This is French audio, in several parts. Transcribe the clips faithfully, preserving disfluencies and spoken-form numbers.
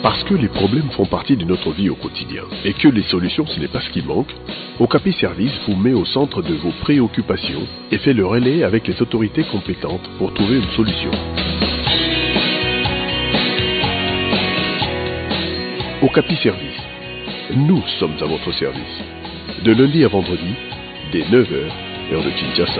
Parce que les problèmes font partie de notre vie au quotidien et que les solutions ce n'est pas ce qui manque, Okapi Service vous met au centre de vos préoccupations et fait le relais avec les autorités compétentes pour trouver une solution. Okapi Service. Nous sommes à votre service. De lundi à vendredi, dès neuf heures, heure de Kinshasa.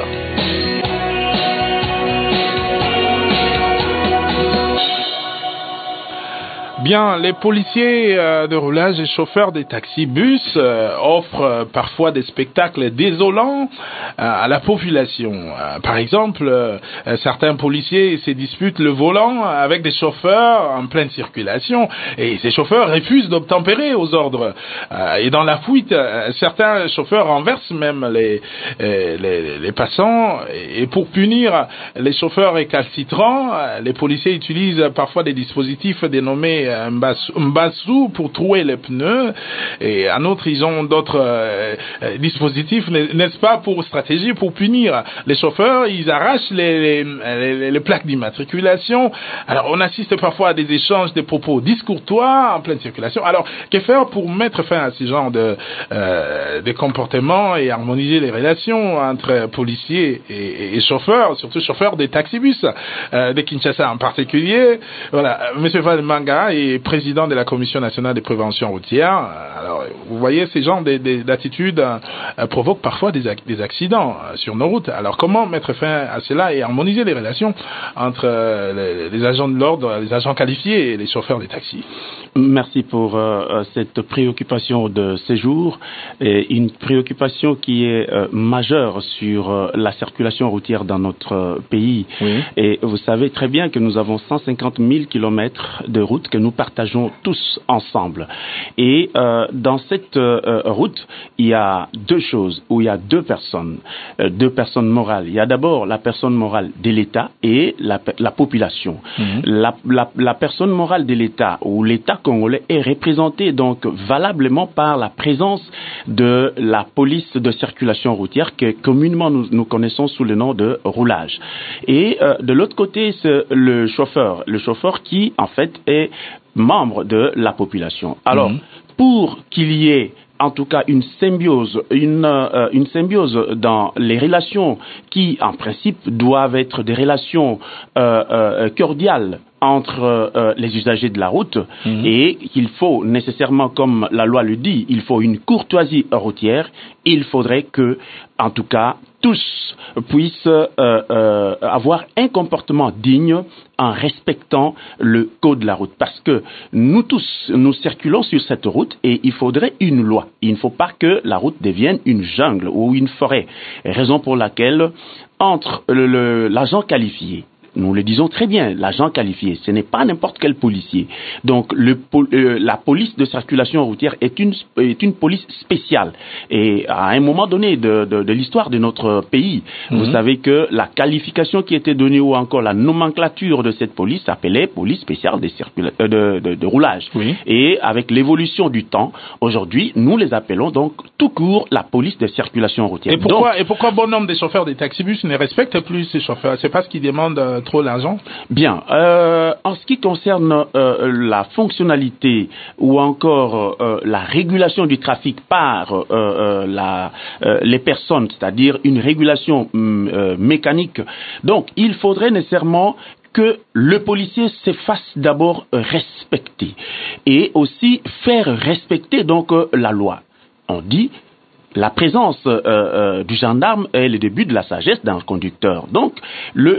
Bien, les policiers euh, de roulage et chauffeurs des taxis-bus euh, offrent euh, parfois des spectacles désolants euh, à la population. Euh, par exemple, euh, certains policiers se disputent le volant avec des chauffeurs en pleine circulation et ces chauffeurs refusent d'obtempérer aux ordres. Euh, et dans la fuite, euh, certains chauffeurs renversent même les, euh, les, les passants. Et pour punir les chauffeurs récalcitrants, euh, les policiers utilisent parfois des dispositifs dénommés un bassou pour trouer les pneus, et en outre ils ont d'autres euh, dispositifs, n'est-ce pas, pour stratégie, pour punir les chauffeurs. Ils arrachent les, les, les, les plaques d'immatriculation. Alors on assiste parfois à des échanges de propos discourtois en pleine circulation. Alors que faire pour mettre fin à ce genre de, euh, de comportements et harmoniser les relations entre policiers et, et chauffeurs, surtout chauffeurs des taxibus euh, de Kinshasa en particulier? Voilà, Monsieur Valmanga est président de la Commission nationale de prévention routière. Alors, vous voyez, ces genres d'attitudes euh, provoquent parfois des, des accidents euh, sur nos routes. Alors, comment mettre fin à cela et harmoniser les relations entre euh, les, les agents de l'ordre, les agents qualifiés et les chauffeurs des taxis? Merci pour euh, cette préoccupation de ces jours, et une préoccupation qui est euh, majeure sur euh, la circulation routière dans notre euh, pays. Oui. Et vous savez très bien que nous avons cent cinquante mille kilomètres de route que nous partageons tous ensemble. Et euh, dans cette euh, route, il y a deux choses, où il y a deux personnes, euh, deux personnes morales. Il y a d'abord la personne morale de l'État et la, la population. Mmh. La, la, la personne morale de l'État, ou l'État congolais, est représentée donc valablement par la présence de la police de circulation routière que communément nous, nous connaissons sous le nom de roulage. Et euh, de l'autre côté, c'est le chauffeur, le chauffeur qui en fait est membre de la population. Alors, mmh. pour qu'il y ait en tout cas une symbiose, une, euh, une symbiose dans les relations qui, en principe, doivent être des relations euh, euh, cordiales entre euh, les usagers de la route, mmh. et qu'il faut nécessairement, comme la loi le dit, il faut une courtoisie routière. Il faudrait que, en tout cas, tous puissent euh, euh, avoir un comportement digne en respectant le code de la route. Parce que nous tous, nous circulons sur cette route et il faudrait une loi. Il ne faut pas que la route devienne une jungle ou une forêt. Raison pour laquelle, entre le, le, l'agent qualifié, nous le disons très bien, l'agent qualifié, ce n'est pas n'importe quel policier. Donc, le, euh, la police de circulation routière est une, est une police spéciale. Et à un moment donné de, de, de l'histoire de notre pays, mm-hmm. vous savez que la qualification qui était donnée ou encore la nomenclature de cette police s'appelait police spéciale de, circula- euh, de, de, de roulage. Oui. Et avec l'évolution du temps, aujourd'hui, nous les appelons donc tout court la police de circulation routière. Et pourquoi, donc, et pourquoi bon nombre des chauffeurs des taxibus ne respectent plus ces chauffeurs? C'est parce qu'ils demandent euh, trop l'argent? Bien. Euh, en ce qui concerne euh, la fonctionnalité ou encore euh, la régulation du trafic par euh, euh, la, euh, les personnes, c'est-à-dire une régulation euh, mécanique, donc il faudrait nécessairement que le policier se fasse d'abord respecter et aussi faire respecter donc euh, la loi. On dit la présence euh, euh, du gendarme est le début de la sagesse d'un conducteur. Donc, le,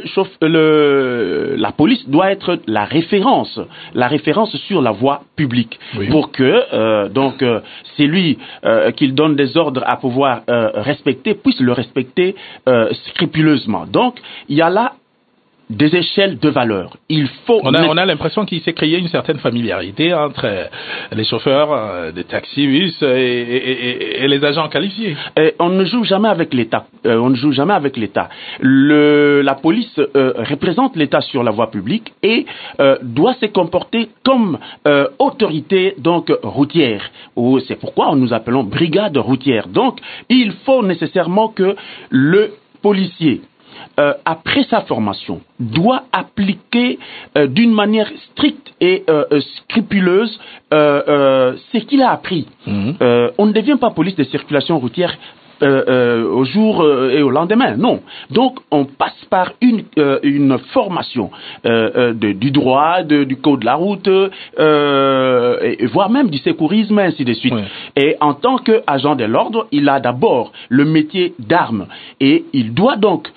le, la police doit être la référence, la référence sur la voie publique, oui. pour que euh, donc euh, c'est lui euh, qui donne des ordres à pouvoir euh, respecter puisse le respecter euh, scrupuleusement. Donc, il y a là des échelles de valeur. Il faut. On a, on a l'impression qu'il s'est créé une certaine familiarité entre les chauffeurs euh, des taxis et, et, et, et les agents qualifiés. Et on ne joue jamais avec l'État. Euh, on ne joue jamais avec l'État. Le, la police euh, représente l'État sur la voie publique et euh, doit se comporter comme euh, autorité donc routière. Ou c'est pourquoi nous appelons brigade routière. Donc, il faut nécessairement que le policier euh, après sa formation, doit appliquer euh, d'une manière stricte et euh, scrupuleuse euh, euh, ce qu'il a appris. Mmh. Euh, on ne devient pas police de circulation routière Euh, euh, au jour euh, et au lendemain, non. Donc, on passe par une euh, une formation euh, euh, de, du droit, de, du code de la route, euh, et, voire même du secourisme, ainsi de suite. Oui. Et en tant qu'agent de l'ordre, il a d'abord le métier d'arme, et il doit donc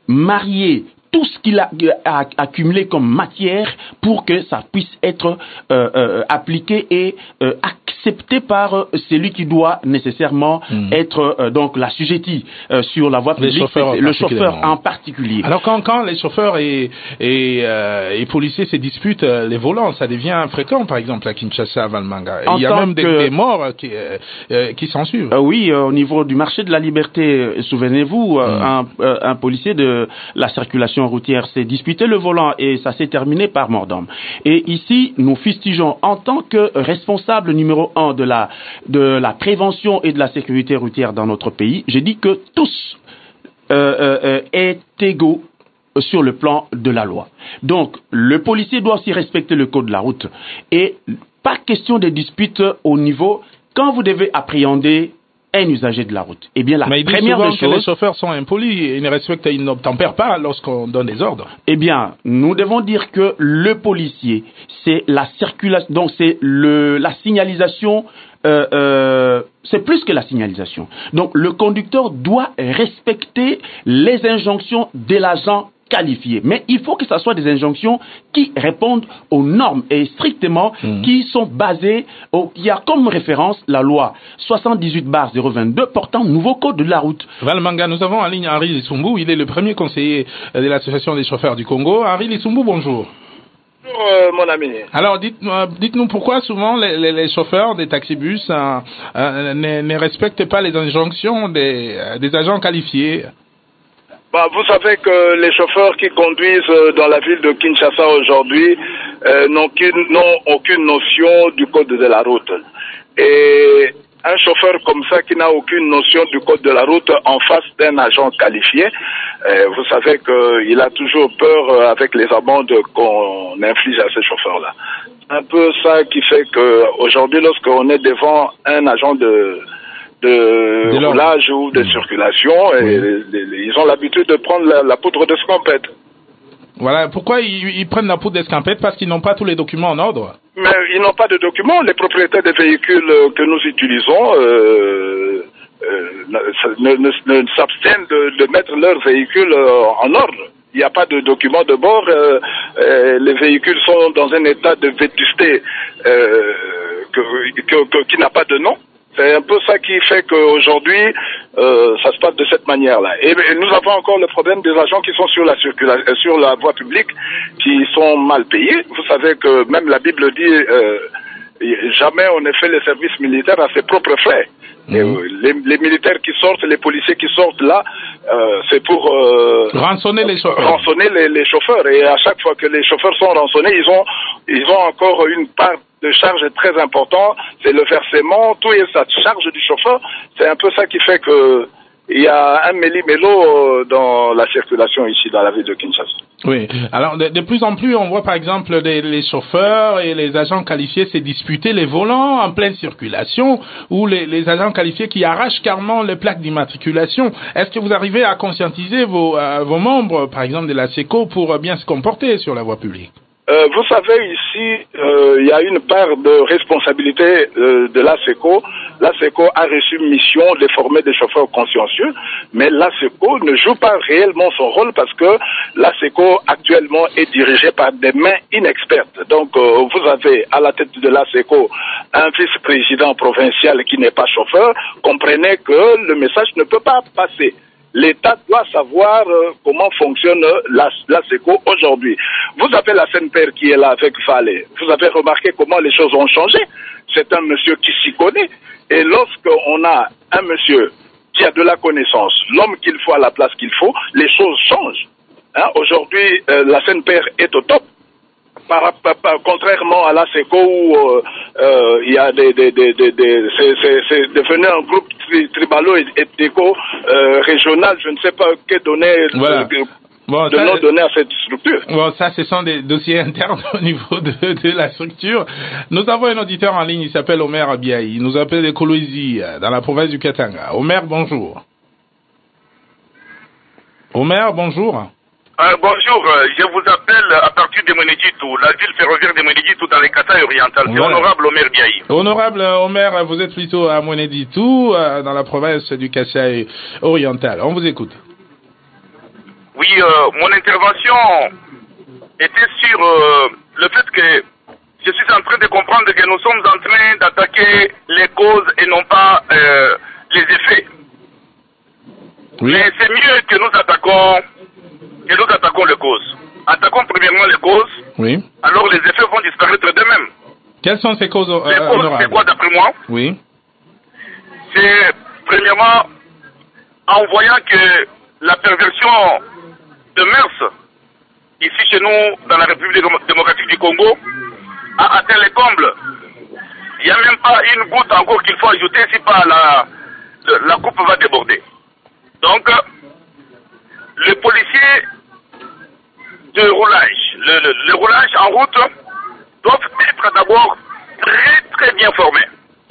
marier tout ce qu'il a, a accumulé comme matière pour que ça puisse être euh, euh, appliqué et euh, accepté par euh, celui qui doit nécessairement mmh. être euh, donc l'assujetti euh, sur la voie publique, le chauffeur en particulier. Alors quand, quand les chauffeurs et, et, euh, et policiers se disputent euh, les volants, ça devient fréquent, par exemple à Kinshasa, à Valmanga. Il y a même des, que... des morts qui, euh, qui s'en suivent. Euh, oui, euh, au niveau du marché de la liberté, souvenez-vous, euh, mmh. un, euh, un policier de la circulation routière s'est disputé le volant et ça s'est terminé par mort d'homme. Et ici, nous fustigeons en tant que responsable numéro un de la de la prévention et de la sécurité routière dans notre pays, j'ai dit que tous euh, euh, est égaux sur le plan de la loi. Donc, le policier doit aussi respecter le code de la route et pas question de dispute au niveau quand vous devez appréhender un usager de la route. Eh bien, la Mais il dit première souvent des que choses, les chauffeurs sont impolis, ils ne respectent, ils n'obtempèrent pas lorsqu'on donne des ordres. Eh bien, nous devons dire que le policier, c'est la circulation, donc c'est le la signalisation. Euh, euh, c'est plus que la signalisation. Donc, le conducteur doit respecter les injonctions de l'agent qualifié. Mais il faut que ce soit des injonctions qui répondent aux normes et strictement mmh. qui sont basées au, il y a comme référence la loi soixante-dix-huit barre zéro vingt-deux portant nouveau code de la route. Valmanga, nous avons en ligne Henri Lissumbu, il est le premier conseiller de l'association des chauffeurs du Congo. Henri Lissumbu, bonjour. Bonjour euh, mon ami. Alors dites, euh, dites-nous pourquoi souvent les, les, les chauffeurs des taxibus euh, euh, ne, ne respectent pas les injonctions des, euh, des agents qualifiés. Bah, vous savez que les chauffeurs qui conduisent dans la ville de Kinshasa aujourd'hui euh, n'ont aucune, n'ont aucune notion du code de la route. Et un chauffeur comme ça qui n'a aucune notion du code de la route en face d'un agent qualifié, euh, vous savez qu'il a toujours peur avec les amendes qu'on inflige à ces chauffeurs-là. C'est un peu ça qui fait qu'aujourd'hui, lorsqu'on est devant un agent de... de, de roulage ou de mmh. circulation, et oui. les, les, ils ont l'habitude de prendre la, la poudre d'escampette. Voilà, pourquoi ils, ils prennent la poudre d'escampette? Parce qu'ils n'ont pas tous les documents en ordre. Mais ils n'ont pas de documents. Les propriétaires des véhicules que nous utilisons euh, euh, ne, ne, ne s'abstiennent de, de mettre leurs véhicules en ordre. Il n'y a pas de documents de bord. Euh, euh, les véhicules sont dans un état de vétusté euh, que, que, que, qui n'a pas de nom. C'est un peu ça qui fait qu'aujourd'hui, euh, ça se passe de cette manière-là. Et, et nous avons encore le problème des agents qui sont sur la circulation, sur la voie publique, qui sont mal payés. Vous savez que même la Bible dit, euh, jamais on ne fait le service militaire à ses propres frais. Mmh. Et, euh, les, les militaires qui sortent, les policiers qui sortent là, euh, c'est pour euh, rançonner les chauffeurs. Rançonner les, les chauffeurs. Et à chaque fois que les chauffeurs sont rançonnés, ils ont, ils ont encore une part de charge très important, c'est le versement, tout est sa charge du chauffeur. C'est un peu ça qui fait que il y a un méli-mélo dans la circulation ici dans la ville de Kinshasa. Oui. Alors de, de plus en plus, on voit par exemple des, les chauffeurs et les agents qualifiés se disputer les volants en pleine circulation, ou les, les agents qualifiés qui arrachent carrément les plaques d'immatriculation. Est-ce que vous arrivez à conscientiser vos, euh, vos membres, par exemple de la SECO, pour bien se comporter sur la voie publique? Euh, vous savez, ici, euh, il y a une part de responsabilité euh, de l'A S E C O. L'A S E C O a reçu une mission de former des chauffeurs consciencieux, mais l'A S E C O ne joue pas réellement son rôle parce que l'A S E C O actuellement est dirigé par des mains inexpertes. Donc, euh, vous avez à la tête de l'A S E C O un vice-président provincial qui n'est pas chauffeur. Comprenez que le message ne peut pas passer. L'État doit savoir euh, comment fonctionne la, la SECO aujourd'hui. Vous avez la S N P R qui est là avec Vallée. Vous avez remarqué comment les choses ont changé. C'est un monsieur qui s'y connaît. Et lorsqu'on a un monsieur qui a de la connaissance, l'homme qu'il faut à la place qu'il faut, les choses changent. Hein? Aujourd'hui, euh, la S N P R est au top. par, par, par, contrairement à la SECO où euh, euh, il y a des, des, des, des, des c'est devenu un groupe tri, tribalo et ethnico euh, régional, je ne sais pas quelle donnée voilà. de, Bon, de nom donné à cette structure. Bon, ça, ce sont des dossiers internes au niveau de, de la structure. Nous avons un auditeur en ligne, il s'appelle Omer Abiaï. Il nous appelle de Kolwezi, dans la province du Katanga. Omer, bonjour. Omer, bonjour. Euh, bonjour, je vous appelle à partir de Mweneditou, la ville ferroviaire de Mweneditou dans les Kasaï orientales. C'est voilà. Honorable Omer Biaï. Honorable Omer, vous êtes plutôt à Mweneditou, dans la province du Kasaï oriental. On vous écoute. Oui, euh, mon intervention était sur euh, le fait que je suis en train de comprendre que nous sommes en train d'attaquer les causes et non pas euh, les effets. Oui. Mais c'est mieux que nous attaquons que nous attaquons les causes. Attaquons premièrement les causes, oui. Alors les effets vont disparaître d'eux-mêmes. Quelles sont ces causes euh, Les causes, c'est quoi d'après moi? Oui. C'est premièrement en voyant que la perversion de mœurs, ici chez nous, dans la République démocratique du Congo, a atteint les combles. Il n'y a même pas une goutte encore qu'il faut ajouter, si pas la, la coupe va déborder. Donc, le policier de roulage, le, le, le roulage en route, doivent être d'abord très très bien formés.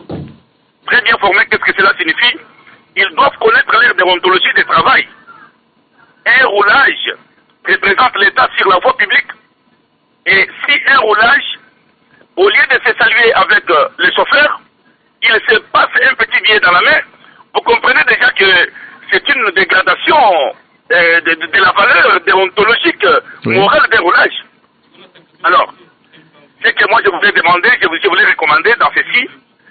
Très bien formés, qu'est-ce que cela signifie? Ils doivent connaître leur déontologie de travail. Un roulage représente l'État sur la voie publique. Et si un roulage, au lieu de se saluer avec euh, le chauffeur, il se passe un petit billet dans la main, vous comprenez déjà que c'est une dégradation euh, de, de, de la valeur déontologique, oui. morale des roulages. Alors, ce que moi je voulais demander, je, je voulais recommander dans ceci,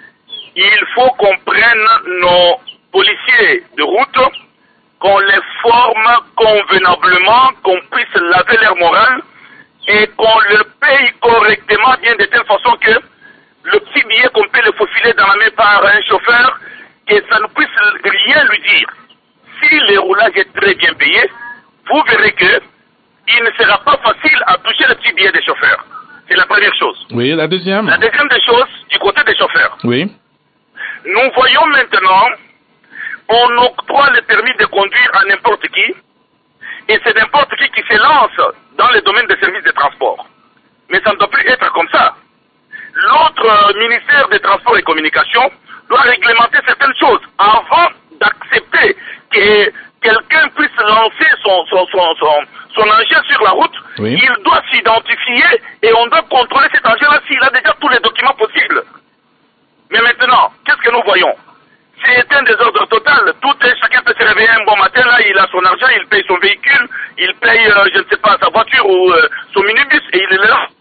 il faut qu'on prenne nos policiers de route, qu'on les forme convenablement, qu'on puisse laver leur morale et qu'on le paye correctement, bien de telle façon que le petit billet qu'on peut le faufiler dans la main par un chauffeur, que ça ne puisse rien lui dire. Si le roulage est très bien payé, vous verrez que il ne sera pas facile à toucher le petit billet des chauffeurs. C'est la première chose. Oui, la deuxième. La deuxième des choses, du côté des chauffeurs. Oui. Nous voyons maintenant, on octroie le permis de conduire à n'importe qui, et c'est n'importe qui qui se lance dans le domaine des services de transport. Mais ça ne doit plus être comme ça. L'autre euh, ministère des Transports et Communications doit réglementer certaines choses avant d'accepter que quelqu'un puisse lancer son, son, son, son, son engin sur la route. Oui. Il doit s'identifier et on doit contrôler cet engin-là s'il a déjà tous les documents possibles. Mais maintenant, qu'est-ce que nous voyons? C'est un désordre total. Tout est, chacun peut se réveiller un bon matin, là, il a son argent, il paye son véhicule, il paye, euh, je ne sais pas, sa voiture ou euh, son minibus et il est là.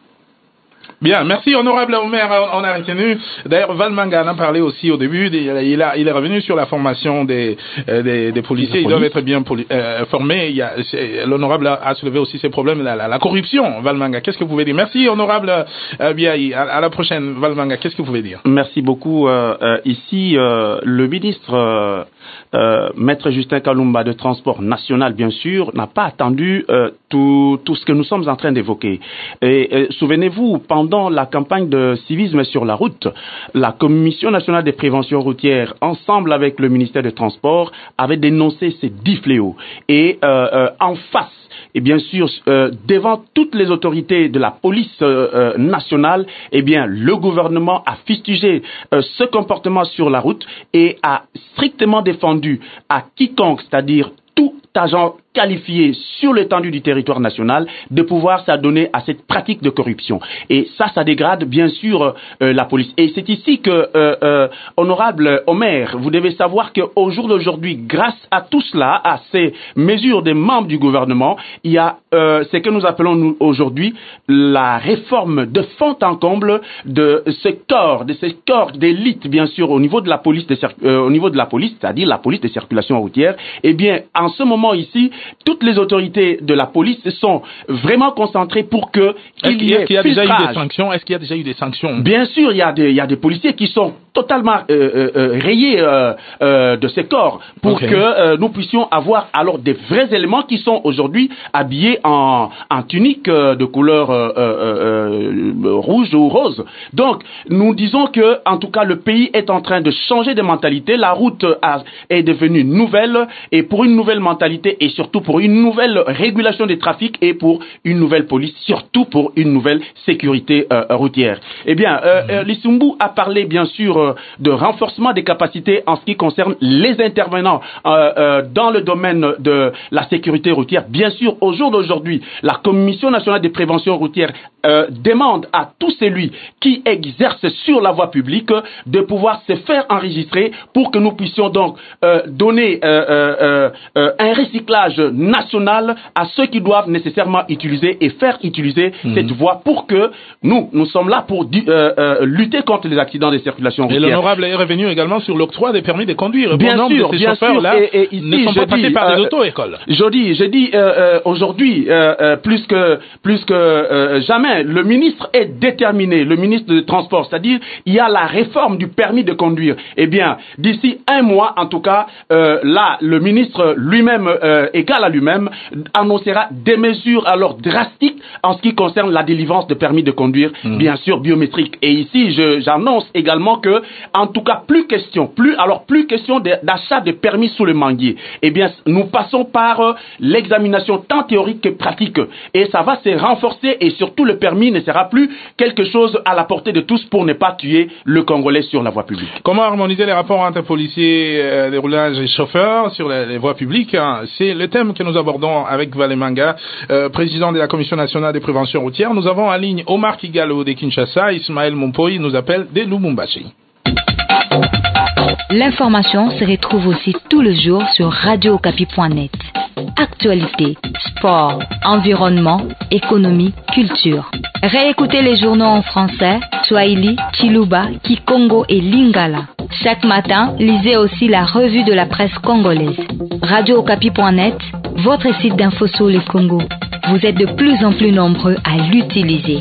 Bien, merci honorable Omer, on a retenu. D'ailleurs, Valmanga en a parlé aussi au début, il, a, il est revenu sur la formation des, des, des policiers, ils doivent être bien poli, euh, formés. L'honorable a soulevé aussi ces problèmes, la, la, la corruption. Valmanga, qu'est-ce que vous pouvez dire? Merci honorable euh, Biaï, à, à la prochaine. Valmanga, qu'est-ce que vous pouvez dire? Merci beaucoup. Euh, euh, ici, euh, le ministre euh, euh, Maître Justin Kalumba de Transport National, bien sûr, n'a pas attendu euh, tout, tout ce que nous sommes en train d'évoquer. Et, et souvenez-vous, pendant la campagne de civisme sur la route, la Commission nationale de prévention routière, ensemble avec le ministère des Transports, avait dénoncé ces dix fléaux. Et euh, euh, en face, et bien sûr, euh, devant toutes les autorités de la police euh, euh, nationale, eh bien, le gouvernement a fustigé euh, ce comportement sur la route et a strictement défendu à quiconque, c'est-à-dire tout agent qualifié sur l'étendue du territoire national de pouvoir s'adonner à cette pratique de corruption. Et ça, ça dégrade bien sûr euh, la police. Et c'est ici que, euh, euh, honorable Omer, vous devez savoir qu'au jour d'aujourd'hui, grâce à tout cela, à ces mesures des membres du gouvernement, il y a euh, ce que nous appelons nous aujourd'hui la réforme de fond en comble de ce corps, de ce corps d'élite, bien sûr, au niveau de la police, de, euh, au niveau de la police, c'est-à-dire la police de circulation routière. Eh bien, en ce moment ici, toutes les autorités de la police sont vraiment concentrées pour que il y ait filtrage. Est-ce qu'il y a déjà eu des sanctions? Est-ce qu'il y a déjà eu des sanctions? Bien sûr, il y a des, il y a des policiers qui sont totalement euh, euh, rayés euh, euh, de ces corps pour okay. que euh, nous puissions avoir alors des vrais éléments qui sont aujourd'hui habillés en, en tunique euh, de couleur euh, euh, euh, rouge ou rose. Donc, nous disons que, en tout cas, le pays est en train de changer de mentalité. La route a, est devenue nouvelle, et pour une nouvelle mentalité et surtout pour une nouvelle régulation des trafics et pour une nouvelle police, surtout pour une nouvelle sécurité euh, routière. Eh bien, euh, euh, Lissumbu a parlé bien sûr euh, de renforcement des capacités en ce qui concerne les intervenants euh, euh, dans le domaine de la sécurité routière. Bien sûr, au jour d'aujourd'hui, la Commission nationale de prévention routière euh, demande à tous celui qui exerce sur la voie publique de pouvoir se faire enregistrer pour que nous puissions donc euh, donner euh, euh, euh, un recyclage national à ceux qui doivent nécessairement utiliser et faire utiliser mmh. cette voie pour que nous, nous sommes là pour euh, euh, lutter contre les accidents de circulation routière. Et l'honorable est revenu également sur l'octroi des permis de conduire. Bien bon sûr, de ces bien chauffeurs sûr. Là et, et ici, ne sont pas dis, passés par euh, des auto-écoles. Je dis, je dis euh, euh, aujourd'hui, euh, euh, plus que plus que euh, jamais, le ministre est déterminé, le ministre des Transports, c'est-à-dire il y a la réforme du permis de conduire. Eh bien, d'ici un mois, en tout cas, euh, là, le ministre lui-même, euh, égal à lui-même, annoncera des mesures alors drastiques en ce qui concerne la délivrance de permis de conduire, mmh. bien sûr biométrique. Et ici, je, j'annonce également que, en tout cas, plus question, plus alors plus question de, d'achat de permis sous le manguier. Eh bien, nous passons par euh, l'examination tant théorique que pratique, et ça va se renforcer, et surtout le permis ne sera plus quelque chose à la portée de tous pour ne pas tuer le Congolais sur la voie publique. Comment harmoniser les rapports entre policiers, euh, les roulages et chauffeurs sur les, les voies publiques, hein? C'est le thème que nous abordons avec Valé Manga, euh, président de la Commission nationale de prévention routière. Nous avons en ligne Omar Kigalo de Kinshasa, Ismaël Mompoi nous appelle de Lubumbashi. L'information se retrouve aussi tous les jours sur radio okapi point net. Actualité, sport, environnement, économie, culture. Réécoutez les journaux en français, Swahili, Chiluba, Kikongo et Lingala. Chaque matin, lisez aussi la revue de la presse congolaise. radio okapi point net, votre site d'info sur le Congo. Vous êtes de plus en plus nombreux à l'utiliser.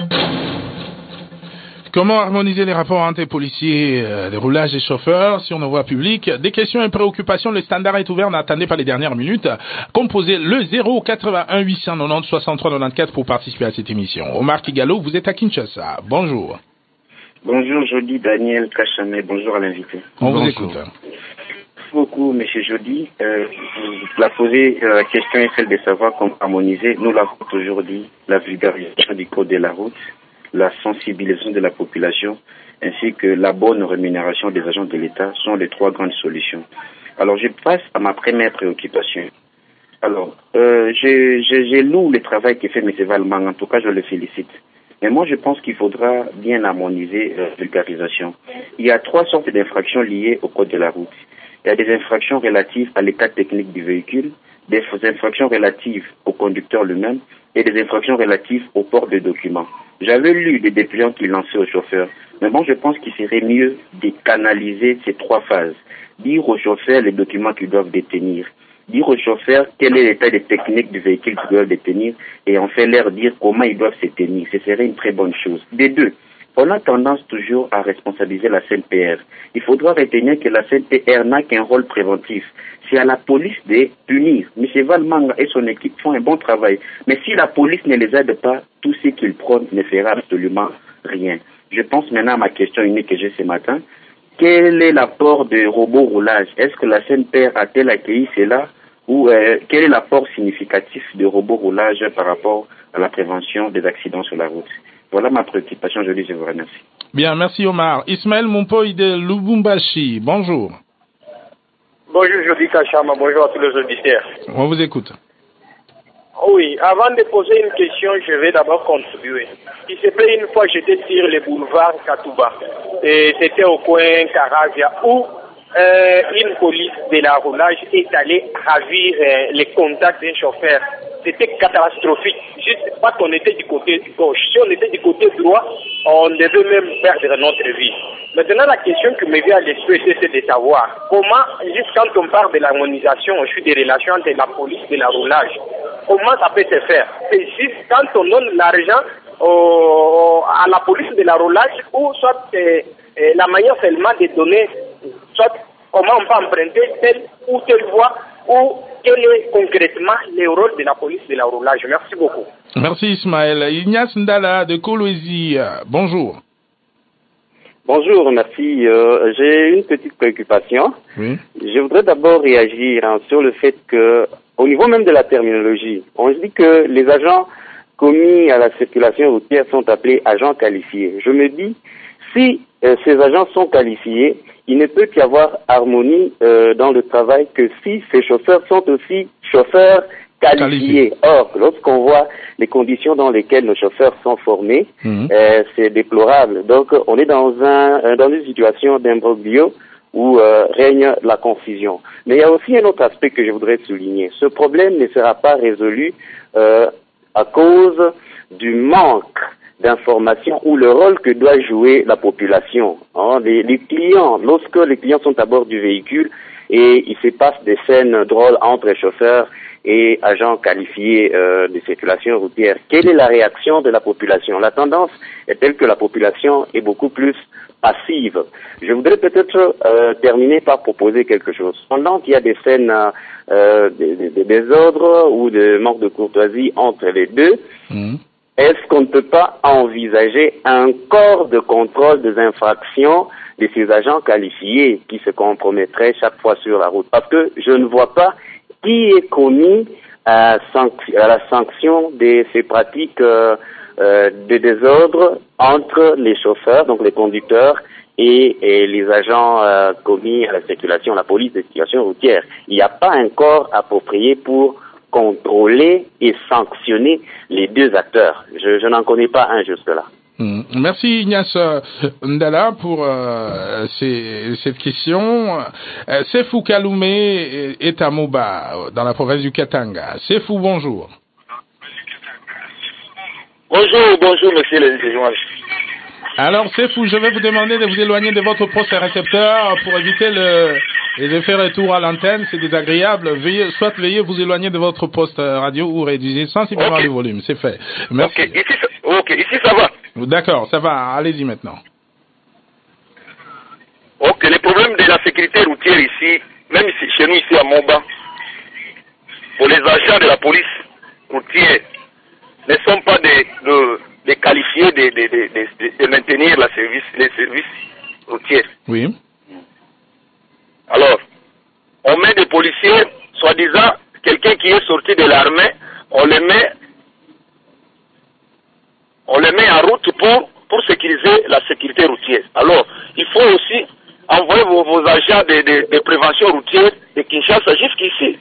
Comment harmoniser les rapports entre les policiers, euh, les roulages et chauffeurs sur nos voies publiques? Des questions et préoccupations, le standard est ouvert, n'attendez pas les dernières minutes. Composez le zéro quatre-vingt-un huit cent quatre-vingt-dix soixante-trois quatre-vingt-quatre pour participer à cette émission. Omar Kigalo, vous êtes à Kinshasa. Bonjour. Bonjour, Jody Daniel Kachamé. Bonjour à l'invité. On Bonjour. vous écoute. Merci beaucoup, Monsieur Jody. Euh, la poser, euh, la question est celle de savoir comment harmoniser. Nous l'avons aujourd'hui, la vulgarisation du code de la route, la sensibilisation de la population, ainsi que la bonne rémunération des agents de l'État sont les trois grandes solutions. Alors, je passe à ma première préoccupation. Alors, euh, j'ai, j'ai, j'ai loué le travail que fait M. Valmang. En tout cas, je le félicite. Mais moi, je pense qu'il faudra bien harmoniser la vulgarisation. Il y a trois sortes d'infractions liées au code de la route. Il y a des infractions relatives à l'état technique du véhicule, des infractions relatives au conducteur lui-même et des infractions relatives au port de documents. J'avais lu des dépliants qui lançaient aux chauffeurs, mais moi je pense qu'il serait mieux de canaliser ces trois phases. Dire aux chauffeurs les documents qu'ils doivent détenir, dire aux chauffeurs quel est l'état des techniques du véhicule qu'ils doivent détenir et enfin leur dire comment ils doivent se tenir. Ce serait une très bonne chose. Des deux, on a tendance toujours à responsabiliser la C N P R. Il faudra retenir que la C N P R n'a qu'un rôle préventif. C'est à la police de punir. M. Valmanga et son équipe font un bon travail. Mais si la police ne les aide pas, tout ce qu'ils prônent ne fera absolument rien. Je pense maintenant à ma question unique que j'ai ce matin. Quel est l'apport de robot roulage? Est-ce que la C N P R a-t-elle accueilli cela? Ou euh, quel est l'apport significatif de robot roulage par rapport à la prévention des accidents sur la route? Voilà ma préoccupation, je dis, je vous remercie. Bien, merci Omar. Ismaël Mompoi de Lubumbashi, bonjour. Bonjour Jody Kachama, bonjour à tous les auditeurs. On vous écoute. Oui, avant de poser une question, je vais d'abord contribuer. Il s'est fait une fois, j'étais sur le boulevard Katouba, et c'était au coin Caravia, où euh, une police de la roulage est allée ravir euh, les contacts d'un chauffeur. C'était catastrophique. Juste pas qu'on était du côté gauche. Si on était du côté droit, on devait même perdre notre vie. Maintenant, la question qui me vient à l'esprit, c'est de savoir comment, juste quand on parle de l'harmonisation, je suis des relations entre la police et la roulage, comment ça peut se faire? C'est juste quand on donne l'argent au, à la police de l'enrôlage ou soit euh, euh, la manière seulement de donner, soit comment on peut emprunter telle ou telle voie ou quel est concrètement le rôle de la police de l'enrôlage. Merci beaucoup. Merci Ismaël. Ignace Ndala de Kolwezi, bonjour. Bonjour, merci. Euh, j'ai une petite préoccupation. Oui. Je voudrais d'abord réagir hein, sur le fait que, au niveau même de la terminologie, on dit que les agents commis à la circulation routière sont appelés agents qualifiés. Je me dis, si euh, ces agents sont qualifiés, il ne peut y avoir harmonie euh, dans le travail que si ces chauffeurs sont aussi chauffeurs qualifiés. Or, lorsqu'on voit les conditions dans lesquelles nos chauffeurs sont formés, mmh. euh, c'est déplorable. Donc, on est dans un dans une situation d'imbroglio où euh, règne la confusion. Mais il y a aussi un autre aspect que je voudrais souligner. Ce problème ne sera pas résolu euh, à cause du manque d'information ou le rôle que doit jouer la population. Hein, les, les clients, lorsque les clients sont à bord du véhicule et il se passe des scènes drôles entre chauffeurs et agents qualifiés euh, de circulation routière, quelle est la réaction de la population? La tendance est telle que la population est beaucoup plus passive. Je voudrais peut-être euh, terminer par proposer quelque chose. Pendant qu'il y a des scènes euh, de, de, de désordre ou de manque de courtoisie entre les deux, mmh. est-ce qu'on ne peut pas envisager un corps de contrôle des infractions de ces agents qualifiés qui se compromettraient chaque fois sur la route? Parce que je ne vois pas qui est commis à, à la sanction de ces pratiques euh, euh, de désordre entre les chauffeurs, donc les conducteurs, et, et les agents euh, commis à la circulation, la police de circulation routière. Il n'y a pas un corps approprié pour contrôler et sanctionner les deux acteurs. Je, je n'en connais pas un jusque-là. Mmh. Merci Ignace Ndala pour euh, ces, cette question. Euh, Sefou Kaloumé est à Moba, dans la province du Katanga. Sefou, bonjour. Bonjour, bonjour monsieur le journaliste. Alors Sefou, je vais vous demander de vous éloigner de votre poste récepteur pour éviter le, les effets retour à l'antenne, c'est désagréable. Veuillez, soit veuillez vous éloigner de votre poste radio ou réduisez sensiblement okay. le volume, c'est fait. Merci. Ok, ici, okay. ici ça va. D'accord, ça va, allez-y maintenant. Ok, les problèmes de la sécurité routière ici, même ici, chez nous ici à Moba, pour les agents de la police routière, ne sont pas des, de, des qualifiés de, de, de, de, de maintenir la service, les services routiers. Oui. Alors, on met des policiers, soi-disant, quelqu'un qui est sorti de l'armée, on le met on les met en route pour, pour sécuriser la sécurité routière. Alors, il faut aussi envoyer vos, vos agents de, de, de prévention routière de Kinshasa jusqu'ici.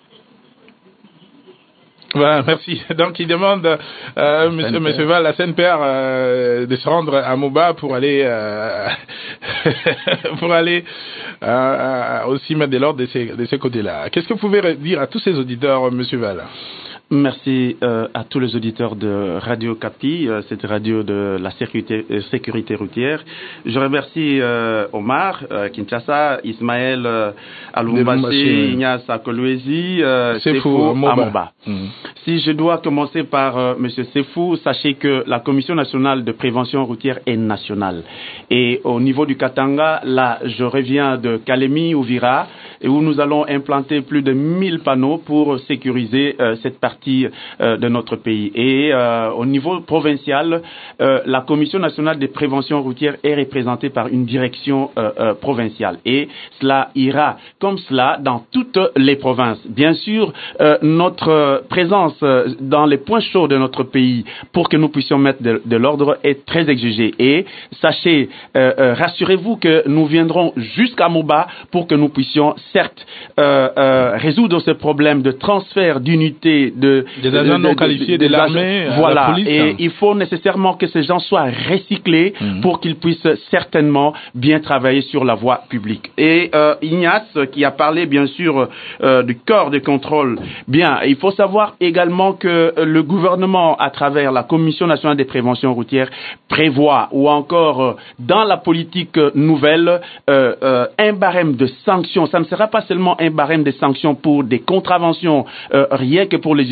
Voilà, merci. Donc, il demande, euh, monsieur, monsieur Val, la C N P R, euh, de se rendre à Moba pour aller, euh, pour aller, euh, aussi mettre de l'ordre de ces, de ces côtés-là. Qu'est-ce que vous pouvez dire à tous ces auditeurs, monsieur Val? Merci euh, à tous les auditeurs de Radio Kapi, euh, cette radio de la sécurité, euh, sécurité routière. Je remercie euh, Omar, euh, Kinshasa, Ismaël euh, Alumbashi, Ignace Kolwezi, euh, Sefou Amoba. Mmh. Si je dois commencer par euh, Monsieur Sefou, sachez que la Commission nationale de prévention routière est nationale. Et au niveau du Katanga, là, je reviens de Kalemi ou Vira, et où nous allons implanter plus de mille panneaux pour sécuriser euh, cette partie euh, de notre pays. Et euh, au niveau provincial, euh, la Commission nationale de prévention routière est représentée par une direction euh, euh, provinciale. Et cela ira comme cela dans toutes les provinces. Bien sûr, euh, notre présence euh, dans les points chauds de notre pays pour que nous puissions mettre de, de l'ordre est très exigée. Et sachez, euh, euh, rassurez-vous que nous viendrons jusqu'à Moba pour que nous puissions certes euh, euh, résoudre ce problème de transfert d'unités de des agents non qualifiés de, de, de l'armée, voilà. La police. Et il faut nécessairement que ces gens soient recyclés mmh. pour qu'ils puissent certainement bien travailler sur la voie publique. Et euh, Ignace, qui a parlé bien sûr euh, du corps de contrôle, bien, il faut savoir également que le gouvernement, à travers la Commission nationale des préventions routières, prévoit, ou encore euh, dans la politique nouvelle, euh, euh, un barème de sanctions. Ça ne sera pas seulement un barème de sanctions pour des contraventions, euh, rien que pour les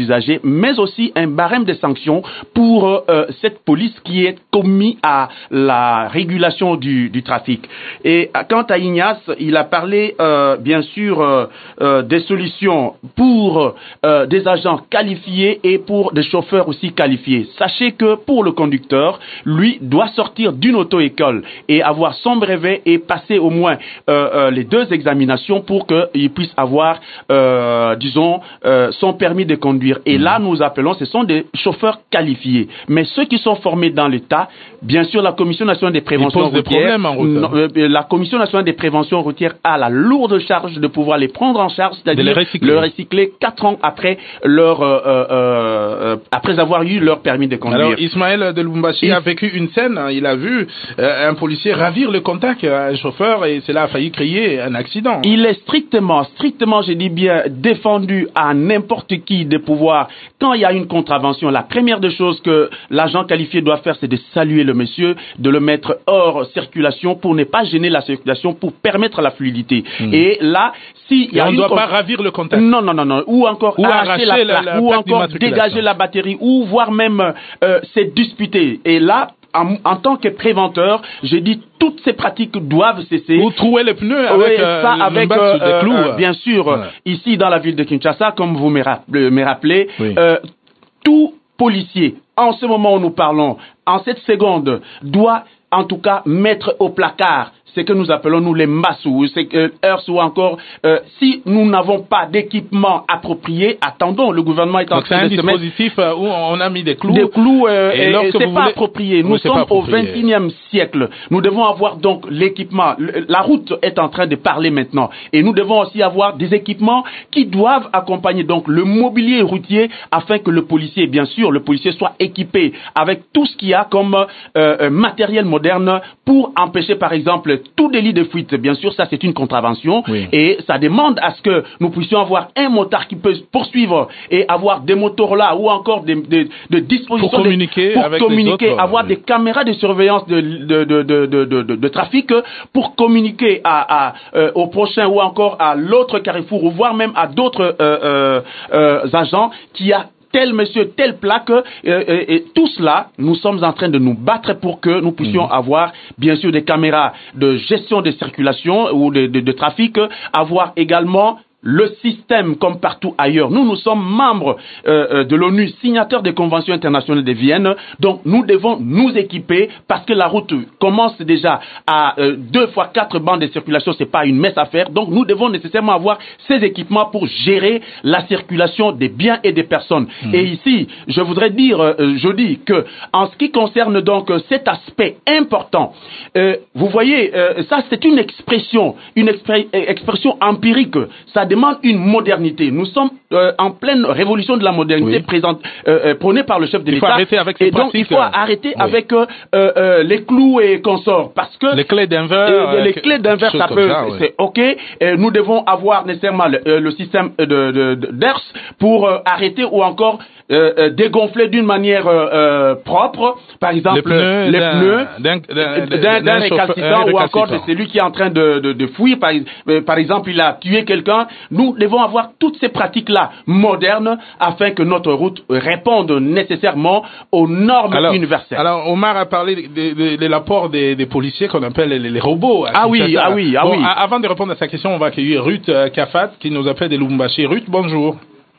usagers, mais aussi un barème de sanctions pour euh, cette police qui est commis à la régulation du, du trafic. Et quant à Ignace, il a parlé euh, bien sûr euh, euh, des solutions pour euh, des agents qualifiés et pour des chauffeurs aussi qualifiés. Sachez que pour le conducteur, lui doit sortir d'une auto-école et avoir son brevet et passer au moins euh, euh, les deux examinations pour qu'il puisse avoir, euh, disons, euh, son permis de conduire. Et là, nous appelons, ce sont des chauffeurs qualifiés. Mais ceux qui sont formés dans l'État, bien sûr, la Commission nationale des préventions routières, non, euh, la Commission nationale des préventions routières a la lourde charge de pouvoir les prendre en charge, c'est-à-dire le recycler. le recycler quatre ans après leur, euh, euh, euh, après avoir eu leur permis de conduire. Alors, Ismaël de Lubumbashi a vécu une scène, il a vu euh, un policier ravir le contact à un chauffeur et cela a failli créer un accident. Il est strictement, strictement, je dis bien, défendu à n'importe qui de pouvoir, quand il y a une contravention, la première des choses que l'agent qualifié doit faire, c'est de saluer le monsieur, de le mettre hors circulation pour ne pas gêner la circulation, pour permettre la fluidité. Mmh. Et là, si il y a on ne doit con... pas ravir le contact. Non, non, non, non. Ou encore ou arracher, arracher la plaque, la, la ou encore dégager la batterie, ou voire même euh, se disputer. Et là, En, en tant que préventeur, j'ai dit toutes ces pratiques doivent cesser. Vous trouez les pneus avec, oui, ça, euh, avec euh, des clous. Euh, bien sûr, ouais. Ici dans la ville de Kinshasa, comme vous me rappelez, me rappelez oui. euh, tout policier, en ce moment où nous parlons, en cette seconde, doit en tout cas mettre au placard ce que nous appelons nous les massous, c'est que heures ou encore euh, si nous n'avons pas d'équipement approprié, attendons, le gouvernement est en Donc train de se mettre. C'est un dispositif où on a mis des clous. Des clous euh, et, et, et c'est pas voulez... approprié. Nous oui, sommes pas approprié. au vingt et unième siècle. Nous devons avoir donc l'équipement. La route est en train de parler maintenant, et nous devons aussi avoir des équipements qui doivent accompagner donc le mobilier routier afin que le policier, bien sûr, le policier soit équipé avec tout ce qu'il y a comme euh, matériel moderne pour empêcher par exemple tout délit de fuite. Bien sûr, ça c'est une contravention oui. et ça demande à ce que nous puissions avoir un motard qui peut poursuivre et avoir des moteurs là ou encore des, des, des dispositions pour communiquer, de, pour avec communiquer les autres, avoir oui. des caméras de surveillance de, de, de, de, de, de, de, de trafic pour communiquer à, à, euh, au prochain ou encore à l'autre carrefour ou voire même à d'autres euh, euh, euh, agents qui a tel monsieur, telle plaque, euh, et, et tout cela, nous sommes en train de nous battre pour que nous puissions mmh. avoir, bien sûr, des caméras de gestion de circulation ou de, de, de trafic, avoir également le système comme partout ailleurs. Nous, nous sommes membres euh, de l'ONU, signataires des conventions internationales de Vienne, donc nous devons nous équiper parce que la route commence déjà à euh, deux fois quatre bandes de circulation, c'est pas une messe à faire, donc nous devons nécessairement avoir ces équipements pour gérer la circulation des biens et des personnes. Mmh. Et ici, je voudrais dire, euh, je dis que en ce qui concerne donc cet aspect important, euh, vous voyez, euh, ça c'est une expression, une expr- expression empirique, ça demande une modernité. Nous sommes euh, en pleine révolution de la modernité oui. présente, euh, prônée par le chef de l'État. Il faut arrêter avec ces et donc pratiques. il faut arrêter oui. avec euh, euh, les clous et consorts parce que les clés d'inverse, euh, les clés d'inverse ça peut, ça, oui. c'est ok. Et nous devons avoir nécessairement le, euh, le système de, de, de d'E R S pour euh, arrêter ou encore Euh, euh, dégonfler d'une manière euh, euh, propre, par exemple les pneus, les d'un, pneus d'un, d'un, d'un, d'un récalcitrant ou encore de celui qui est en train de, de, de fuir, par, euh, par exemple il a tué quelqu'un. Nous devons avoir toutes ces pratiques-là modernes afin que notre route réponde nécessairement aux normes alors, universelles. Alors Omar a parlé de, de, de l'apport des, des policiers qu'on appelle les, les robots. Ah oui, ah oui, ah bon, oui. A, avant de répondre à sa question, on va accueillir Ruth euh, Kafat qui nous appelle de Lubumbashi. Ruth, bonjour.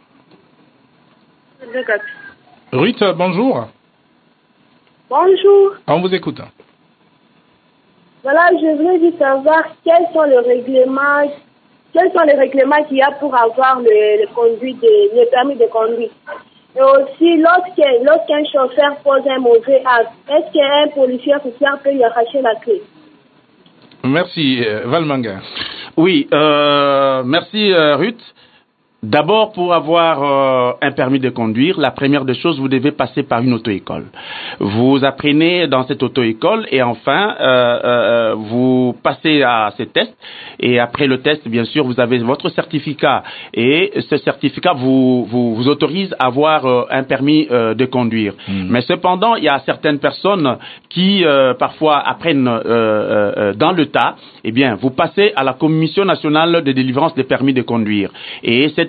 Ruth, bonjour. Bonjour. On vous écoute. Voilà, je voulais juste savoir quels sont les règlements, quels sont les règlements qu'il y a pour avoir le, le conduit de, le permis de conduire. Et aussi, lorsqu'un, lorsqu'un chauffeur pose un mauvais acte, est-ce qu'un policier officiel peut lui arracher la clé? Merci, euh, Valmanga. Oui, euh, merci euh, Ruth. D'abord, pour avoir euh, un permis de conduire, la première des choses, vous devez passer par une auto-école. Vous apprenez dans cette auto-école et enfin, euh, euh, vous passez à ces tests. Et après le test, bien sûr, vous avez votre certificat. Et ce certificat vous vous, vous autorise à avoir euh, un permis euh, de conduire. Mmh. Mais cependant, il y a certaines personnes qui, euh, parfois, apprennent euh, euh, dans le tas. Eh bien, vous passez à la Commission nationale de délivrance des permis de conduire. Et cette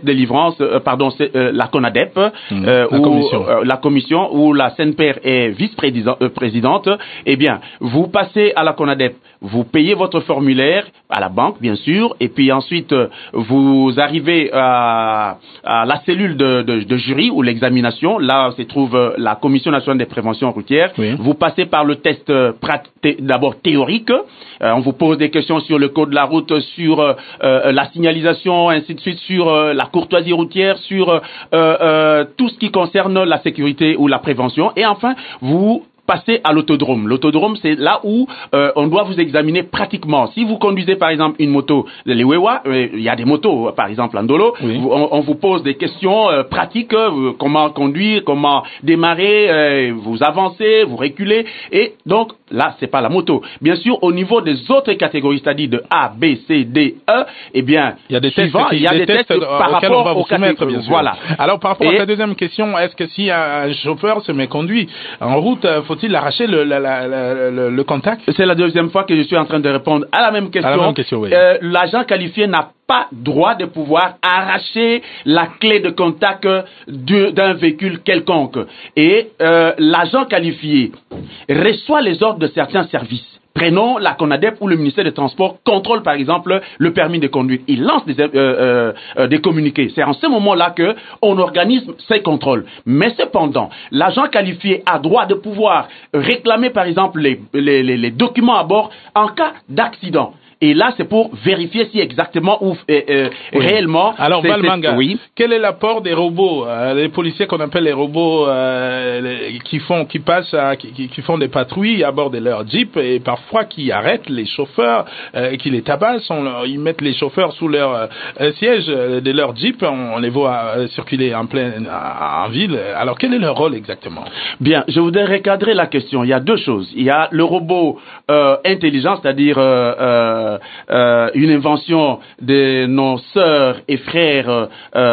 délivrance, euh, pardon, c'est euh, la CONADEP, mmh, euh, la, où, commission. Euh, la commission où la S E N P E R est vice-présidente. Euh, eh bien, vous passez à la CONADEP, vous payez votre formulaire à la banque, bien sûr, et puis ensuite euh, vous arrivez à, à la cellule de, de, de jury ou l'examination. Là se trouve euh, la Commission nationale des préventions routières. Oui. Vous passez par le test euh, d'abord théorique. Euh, on vous pose des questions sur le code de la route, sur euh, euh, la signalisation, ainsi de suite, sur euh, la courtoisie routière, sur euh, euh, tout ce qui concerne la sécurité ou la prévention. Et enfin, vous passez à l'autodrome. L'autodrome, c'est là où euh, on doit vous examiner pratiquement. Si vous conduisez par exemple une moto, les Wewa, euh, il y a des motos, par exemple en Dolo, oui. vous, on, on vous pose des questions euh, pratiques, euh, comment conduire, comment démarrer, euh, vous avancez, vous reculez, et donc là, c'est pas la moto. Bien sûr, au niveau des autres catégories, c'est-à-dire de A, B, C, D, E, eh bien, il y a des tests, suivant, il y a des, des tests, tests par rapport on va vous aux soumettre, bien sûr. Voilà. Alors, par rapport et, à ta deuxième question, est-ce que si un chauffeur se méconduit en route, faut-il arracher le, la, la, la, le, le contact? C'est la deuxième fois que je suis en train de répondre à la même question. À la même question, oui. Euh, l'agent qualifié n'a pas droit de pouvoir arracher la clé de contact d'un véhicule quelconque. Et euh, l'agent qualifié reçoit les ordres de certains services. Prenons la CONADEP ou le ministère des Transports contrôle par exemple le permis de conduire. Il lance des, euh, euh, euh, des communiqués. C'est en ce moment-là que on organise ces contrôles. Mais cependant, l'agent qualifié a droit de pouvoir réclamer par exemple les, les, les, les documents à bord en cas d'accident. Et là, c'est pour vérifier si exactement ou euh, euh, oui. réellement. Alors, Valmanga, oui. quel est l'apport des robots, euh, les policiers qu'on appelle les robots, euh, les, qui font, qui passent, à, qui, qui font des patrouilles à bord de leur jeep et parfois qui arrêtent les chauffeurs, euh, qui les tabassent, on leur, ils mettent les chauffeurs sous leur euh, siège de leur jeep, on, on les voit euh, circuler en pleine en ville. Alors, quel est leur rôle exactement? Bien, je voudrais recadrer la question. Il y a deux choses. Il y a le robot euh, intelligent, c'est-à-dire euh, euh, Euh, une invention de nos sœurs et frères euh,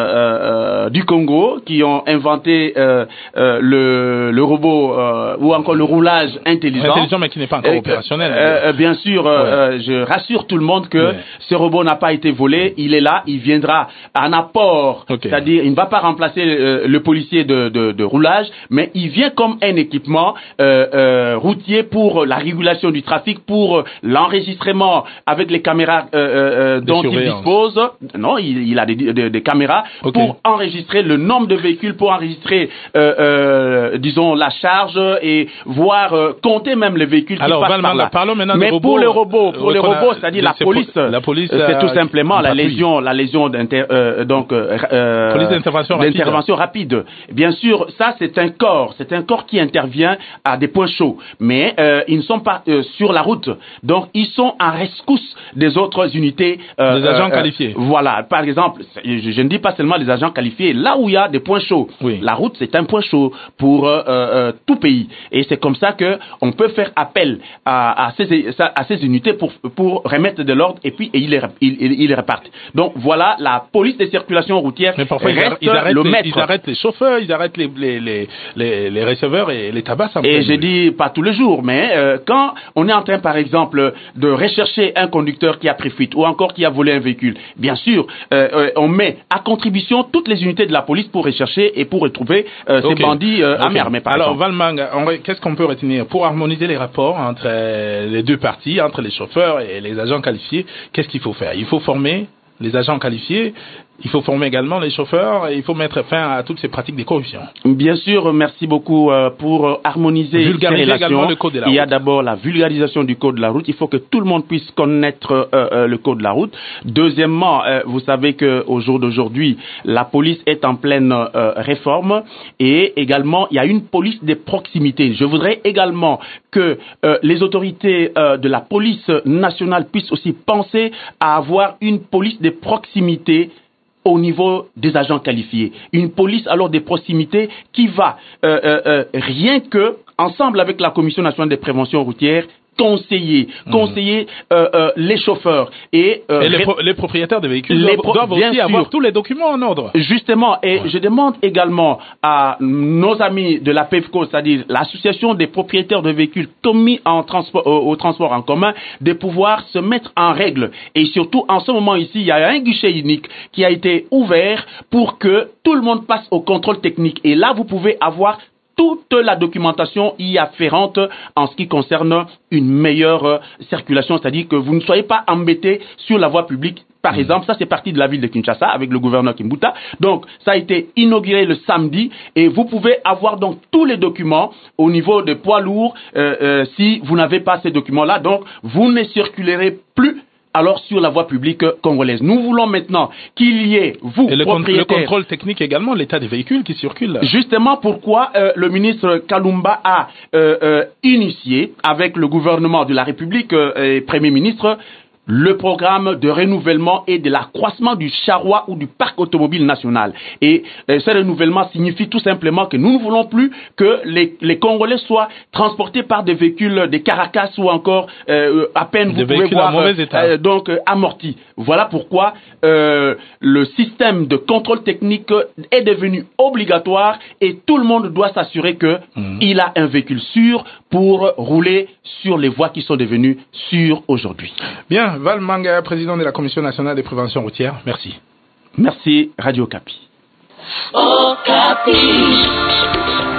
euh, du Congo qui ont inventé euh, euh, le, le robot euh, ou encore le roulage intelligent. Intelligent mais qui n'est pas encore euh, opérationnel. Euh, euh, bien sûr, euh, ouais. euh, je rassure tout le monde que ouais. ce robot n'a pas été volé. Il est là, il viendra en apport. Okay. C'est-à-dire, il ne va pas remplacer euh, le policier de, de, de roulage, mais il vient comme un équipement euh, euh, routier pour la régulation du trafic, pour l'enregistrement avec les caméras euh, euh, dont il dispose. Non, il, il a des, des, des caméras okay. pour enregistrer le nombre de véhicules, pour enregistrer, euh, euh, disons, la charge et voir, euh, compter même les véhicules Alors, qui passent Valmanga, par là. Parlons maintenant Mais de pour robots, les robots, pour les robots, c'est-à-dire la police, la police, c'est tout simplement la patrouille. légion, la légion d'inter, euh, donc, euh, police d'intervention rapide. d'intervention rapide. Bien sûr, ça c'est un corps, c'est un corps qui intervient à des points chauds, mais euh, ils ne sont pas euh, sur la route, donc ils sont en rescousse des autres unités. Euh, des agents euh, qualifiés. Voilà, par exemple, je, je ne dis pas seulement les agents qualifiés, là où il y a des points chauds. Oui. La route, c'est un point chaud pour euh, euh, tout pays. Et c'est comme ça que on peut faire appel à, à, ces, à ces unités pour, pour remettre de l'ordre et puis et ils les, ils, ils les repartent. Donc voilà, la police des circulations routières Mais parfois, reste ils arrêtent, le les, maître. Ils arrêtent les chauffeurs, ils arrêtent les, les, les, les, les receveurs et les tabassent. Et je dis pas tous les jours, mais euh, quand on est en train, par exemple, de rechercher un conducteur qui a pris fuite ou encore qui a volé un véhicule, bien sûr, euh, euh, on met à contribution toutes les unités de la police pour rechercher et pour retrouver euh, okay. ces bandits euh, okay. amers. Mais par Alors, exemple. Valmanga, qu'est-ce qu'on peut retenir pour harmoniser les rapports entre euh, les deux parties, entre les chauffeurs et les agents qualifiés? Qu'est-ce qu'il faut faire? Il faut former les agents qualifiés. Il faut former également les chauffeurs et il faut mettre fin à toutes ces pratiques de corruption. Bien sûr, merci beaucoup euh, pour euh, harmoniser Vulgariser ces relations. Également le code de la route. Il y a d'abord la vulgarisation du code de la route. Il faut que tout le monde puisse connaître euh, euh, le code de la route. Deuxièmement, euh, vous savez que au jour d'aujourd'hui, la police est en pleine euh, réforme et également il y a une police de proximité. Je voudrais également que euh, les autorités euh, de la police nationale puissent aussi penser à avoir une police de proximité au niveau des agents qualifiés. Une police alors de proximité qui va euh, euh, euh, rien que ensemble avec la Commission nationale des préventions routières conseiller, mmh. conseiller euh, euh, les chauffeurs et, euh, et les, pro les propriétaires des véhicules les doivent, doivent aussi sûr. avoir tous les documents en ordre. Justement, et ouais. je demande également à nos amis de la P E V C O, c'est-à-dire l'association des propriétaires de véhicules commis en transport, au, au transport en commun, de pouvoir se mettre en règle. Et surtout, en ce moment ici, il y a un guichet unique qui a été ouvert pour que tout le monde passe au contrôle technique. Et là, vous pouvez avoir toute la documentation y afférente en ce qui concerne une meilleure euh, circulation, c'est-à-dire que vous ne soyez pas embêtés sur la voie publique. Par mmh. exemple, ça c'est parti de la ville de Kinshasa avec le gouverneur Kimbuta. Donc, ça a été inauguré le samedi et vous pouvez avoir donc tous les documents au niveau des poids lourds euh, euh, si vous n'avez pas ces documents-là. Donc, vous ne circulerez plus alors sur la voie publique congolaise. Nous voulons maintenant qu'il y ait, vous, et le, propriétaires... le contrôle technique également, l'état des véhicules qui circulent. Justement pourquoi euh, le ministre Kalumba a euh, euh, initié, avec le gouvernement de la République euh, et Premier ministre, le programme de renouvellement et de l'accroissement du charroi ou du parc automobile national. Et euh, ce renouvellement signifie tout simplement que nous ne voulons plus que les, les Congolais soient transportés par des véhicules, des caracas ou encore euh, à peine des vous pouvez voir mauvais état. Euh, donc euh, amortis. Voilà pourquoi euh, le système de contrôle technique est devenu obligatoire et tout le monde doit s'assurer que mmh. il a un véhicule sûr pour rouler sur les voies qui sont devenues sûres aujourd'hui. Bien. Val Manga, président de la Commission nationale des préventions routières. Merci. Merci, Radio Okapi. Okapi.